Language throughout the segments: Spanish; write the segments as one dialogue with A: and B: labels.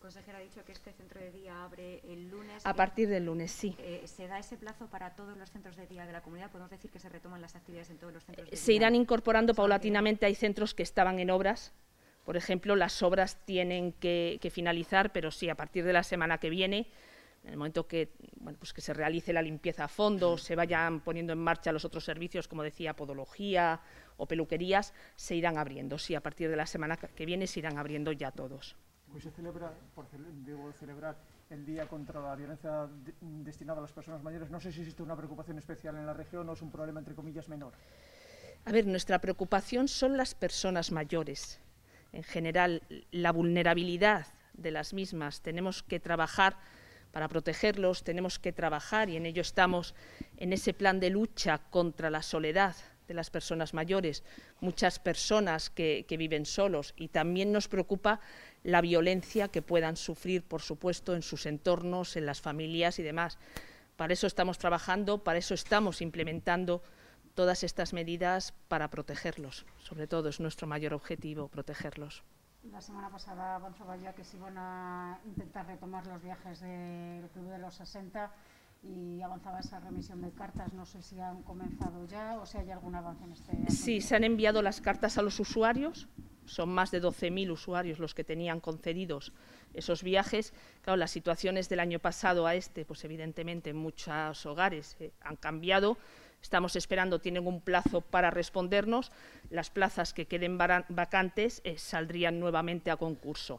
A: Consejera, ha dicho que este centro de día abre el lunes.
B: A partir del lunes, sí.
A: ¿Se da ese plazo para todos los centros de día de la comunidad? ¿Podemos decir que se retoman las actividades en todos los centros de día?
B: Se irán incorporando paulatinamente. Hay centros que estaban en obras. Por ejemplo, las obras tienen que finalizar, pero sí, a partir de la semana que viene, en el momento que, bueno, pues que se realice la limpieza a fondo, se vayan poniendo en marcha los otros servicios, como decía, podología o peluquerías, se irán abriendo. Sí, a partir de la semana que viene se irán abriendo ya todos.
C: Hoy se celebra, celebrar el Día contra la Violencia destinado a las personas mayores. No sé si existe una preocupación especial en la región o es un problema, entre comillas, menor.
B: A ver, nuestra preocupación son las personas mayores. En general, la vulnerabilidad de las mismas. Tenemos que trabajar para protegerlos, tenemos que trabajar, y en ello estamos, en ese plan de lucha contra la soledad de las personas mayores, muchas personas que viven solos, y también nos preocupa la violencia que puedan sufrir, por supuesto, en sus entornos, en las familias y demás. Para eso estamos trabajando, para eso estamos implementando todas estas medidas, para protegerlos. Sobre todo es nuestro mayor objetivo, protegerlos.
D: La semana pasada avanzaba ya que se iban a intentar retomar los viajes del Club de los 60 y avanzaba esa remisión de cartas. No sé si han comenzado ya o si hay algún avance en este asunto.
B: Sí, se han enviado las cartas a los usuarios. Son más de 12.000 usuarios los que tenían concedidos esos viajes. Claro, las situaciones del año pasado a este, pues evidentemente en muchos hogares han cambiado. Estamos esperando, tienen un plazo para respondernos. Las plazas que queden vacantes saldrían nuevamente a concurso.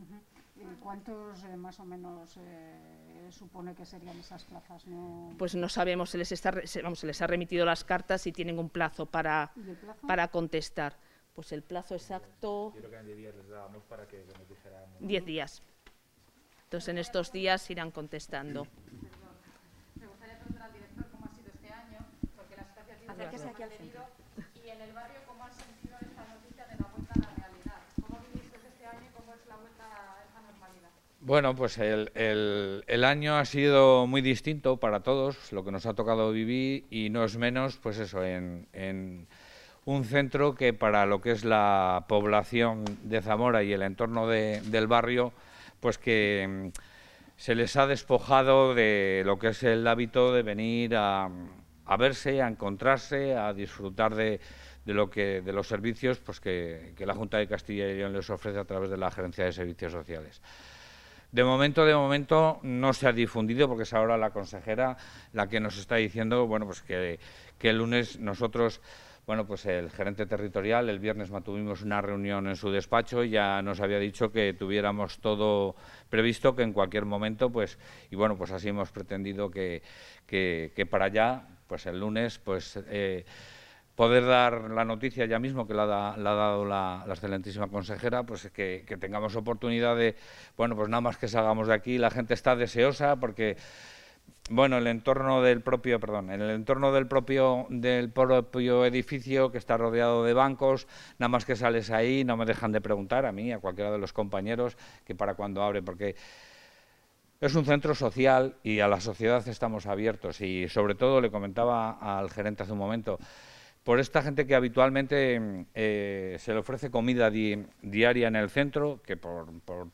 D: ¿Cuántos más o menos supone que serían esas plazas?
B: Pues no sabemos, se les ha remitido las cartas y tienen un plazo para contestar. Pues el plazo exacto…
E: Yo creo que en 10 días les dábamos para que nos dijeran…
B: 10 días. Entonces en estos días irán contestando.
F: Me gustaría preguntar al director cómo ha sido este año, porque la situación ha sido
A: aquí al centro.
F: Y en el barrio, ¿cómo han sentido esta noticia de la vuelta a la realidad? ¿Cómo vivís este año y cómo es la vuelta a esa normalidad?
E: Bueno, pues el año ha sido muy distinto para todos, lo que nos ha tocado vivir, y no es menos, pues eso, en un centro que para lo que es la población de Zamora y el entorno del barrio, pues que se les ha despojado de lo que es el hábito de venir a verse, a encontrarse, a disfrutar de los servicios pues que la Junta de Castilla y León les ofrece a través de la Gerencia de Servicios Sociales. De momento no se ha difundido, porque es ahora la consejera la que nos está diciendo, bueno, pues que el lunes nosotros… Bueno, pues el gerente territorial, el viernes mantuvimos una reunión en su despacho y ya nos había dicho que tuviéramos todo previsto, que en cualquier momento, pues, y bueno, pues así hemos pretendido que para allá, pues el lunes, pues poder dar la noticia ya mismo que la ha dado la excelentísima consejera, pues que tengamos oportunidad de, bueno, pues nada más que salgamos de aquí, la gente está deseosa porque… Bueno, en el entorno del propio edificio, que está rodeado de bancos, nada más que sales ahí, no me dejan de preguntar a mí, a cualquiera de los compañeros, que para cuándo abre, porque es un centro social y a la sociedad estamos abiertos. Y sobre todo, le comentaba al gerente hace un momento, por esta gente que habitualmente se le ofrece comida diaria en el centro, que por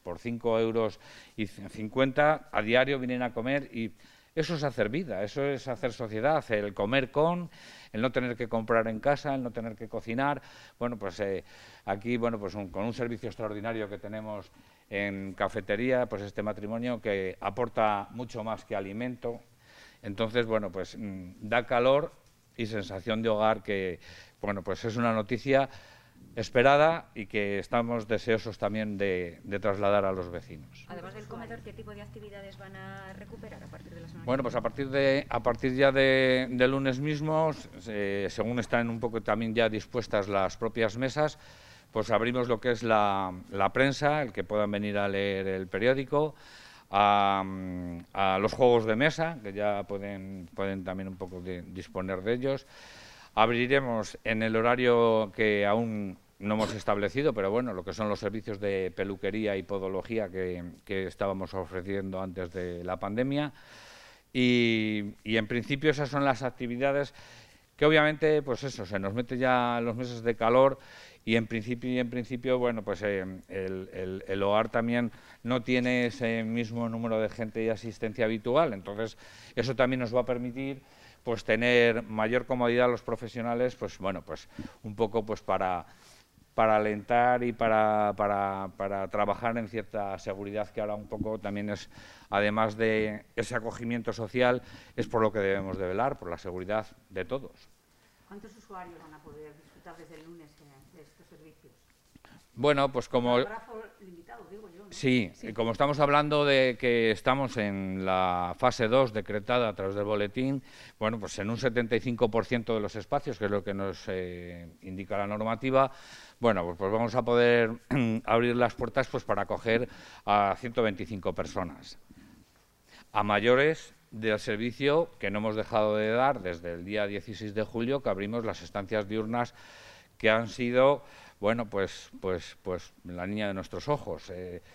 E: 5,50 € a diario vienen a comer, y eso es hacer vida, eso es hacer sociedad, el comer el no tener que comprar en casa, el no tener que cocinar. Bueno, pues aquí, bueno, pues con un servicio extraordinario que tenemos en cafetería, pues este matrimonio que aporta mucho más que alimento. Entonces, bueno, pues da calor y sensación de hogar que, bueno, pues es una noticia esperada y que estamos deseosos también de trasladar a los vecinos.
A: Además del comedor, ¿qué tipo de actividades van a recuperar a partir de la semana?
E: Bueno, pues a partir ya de lunes mismo, según están un poco también ya dispuestas las propias mesas, pues abrimos lo que es la prensa, el que puedan venir a leer el periódico, a los juegos de mesa, que ya pueden también un poco disponer de ellos. Abriremos en el horario que aún no hemos establecido, pero bueno, lo que son los servicios de peluquería y podología que estábamos ofreciendo antes de la pandemia. Y en principio esas son las actividades que obviamente, pues eso, se nos mete ya los meses de calor y en principio, bueno, pues el hogar también no tiene ese mismo número de gente y asistencia habitual, entonces eso también nos va a permitir pues tener mayor comodidad a los profesionales, pues bueno, pues un poco pues para alentar y para trabajar en cierta seguridad, que ahora un poco también es, además de ese acogimiento social, es por lo que debemos de velar, por la seguridad de todos.
G: ¿Cuántos usuarios van a poder disfrutar desde el lunes de estos servicios?
E: Bueno, pues como...
G: Un plazo limitado, digo yo, ¿no?
E: Sí, como estamos hablando de que estamos en la fase 2 decretada a través del boletín, bueno, pues en un 75% de los espacios, que es lo que nos indica la normativa, bueno, pues vamos a poder abrir las puertas pues para acoger a 125 personas. A mayores del servicio que no hemos dejado de dar desde el día 16 de julio, que abrimos las estancias diurnas, que han sido, bueno, pues la niña de nuestros ojos.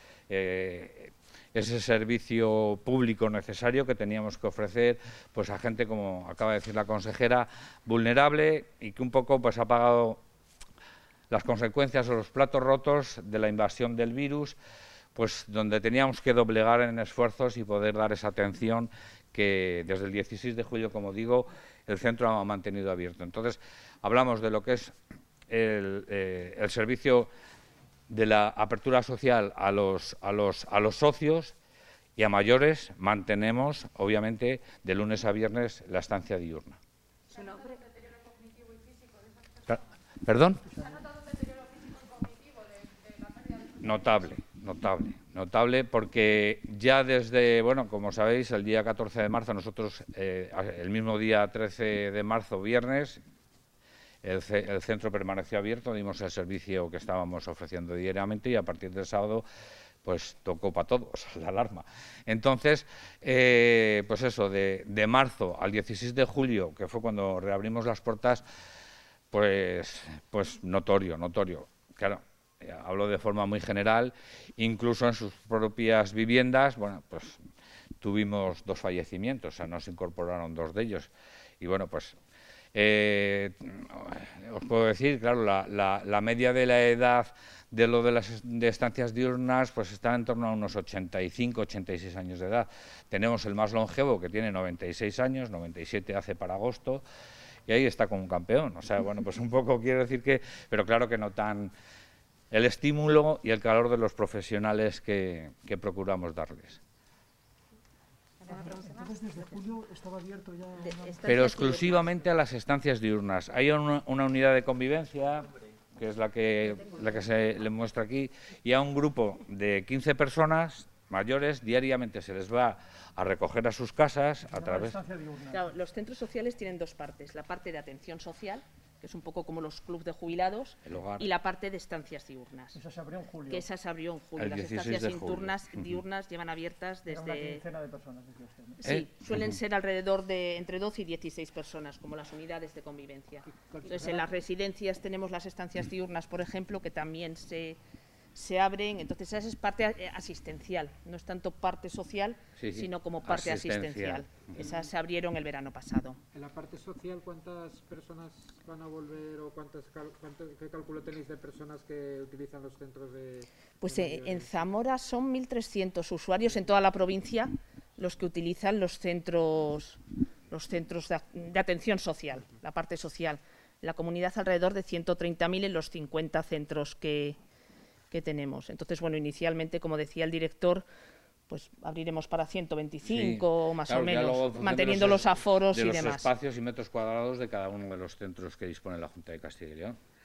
E: Ese servicio público necesario que teníamos que ofrecer pues a gente, como acaba de decir la consejera, vulnerable, y que un poco pues ha pagado las consecuencias o los platos rotos de la invasión del virus, pues donde teníamos que doblegar en esfuerzos y poder dar esa atención que desde el 16 de julio, como digo, el centro ha mantenido abierto. Entonces, hablamos de lo que es el servicio de la apertura social a los socios, y a mayores mantenemos, obviamente, de lunes a viernes la estancia diurna.
F: ¿Se ha notado un deterioro cognitivo y físico de esas personas?
E: ¿Perdón?
F: ¿Se ha notado un deterioro físico y cognitivo de la pérdida de
E: Notable, porque ya desde, bueno, como sabéis, el día 14 de marzo, nosotros, el mismo día 13 de marzo, viernes, el centro permaneció abierto, dimos el servicio que estábamos ofreciendo diariamente, y a partir del sábado pues tocó para todos la alarma. Entonces, pues eso, de marzo al 16 de julio, que fue cuando reabrimos las puertas, pues notorio. Claro, hablo de forma muy general, incluso en sus propias viviendas, bueno, pues tuvimos 2 fallecimientos, o sea, nos incorporaron 2 de ellos. Y bueno, pues os puedo decir, claro, la media de la edad de las estancias diurnas pues está en torno a unos 85, 86 años de edad. Tenemos el más longevo, que tiene 96 años, 97 hace para agosto, y ahí está como un campeón. O sea, bueno, pues un poco quiero decir que, pero claro que notan el estímulo y el calor de los profesionales que procuramos darles.
C: Entonces, desde julio estaba abierto ya...
E: Pero exclusivamente a las estancias diurnas. Hay una unidad de convivencia, que es la que se le muestra aquí, y a un grupo de 15 personas mayores diariamente se les va a recoger a sus casas a través...
B: Claro, los centros sociales tienen 2 partes, la parte de atención social, que es un poco como los clubes de jubilados, y la parte de estancias diurnas.
C: Esa se abrió en julio.
B: Que esa se abrió en julio. Las estancias diurnas llevan abiertas desde...
C: Era una quincena de personas, decía usted, ¿no?
B: Sí, suelen ser alrededor de entre 12 y 16 personas, como las unidades de convivencia. Entonces, en las residencias tenemos las estancias diurnas, por ejemplo, que también se abren. Entonces, esa es parte asistencial, no es tanto parte social, sino como parte asistencial. Esas se abrieron el verano pasado.
H: En la parte social, ¿cuántas personas van a volver o qué cálculo tenéis de personas que utilizan los centros de...?
B: Pues en Zamora son 1.300 usuarios en toda la provincia los que utilizan los centros de atención social, la parte social. La comunidad alrededor de 130.000 en los 50 centros que tenemos. Entonces, bueno, inicialmente, como decía el director, pues abriremos para 125 más o menos, manteniendo los aforos y demás.
E: De los espacios y metros cuadrados de cada uno de los centros que dispone la Junta de Castilla y León.